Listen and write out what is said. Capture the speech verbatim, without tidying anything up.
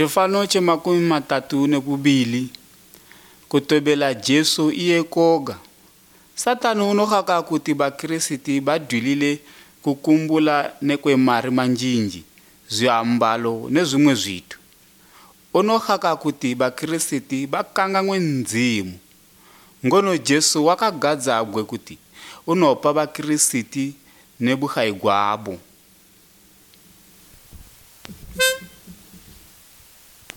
Xifano xa makumi matatu ne kubili ku tobela Jesu iye koga. Satani unokaka kuti bakristi badwilile kukumbula nekwe mari manjinji, zwiambalo nezwimwe zvitu. Unokaka kuti bakristi bakangangwe ndzimu. Ngono Jesu wakagadza abwe kuti unopa bakristi nebuhayi gwabo.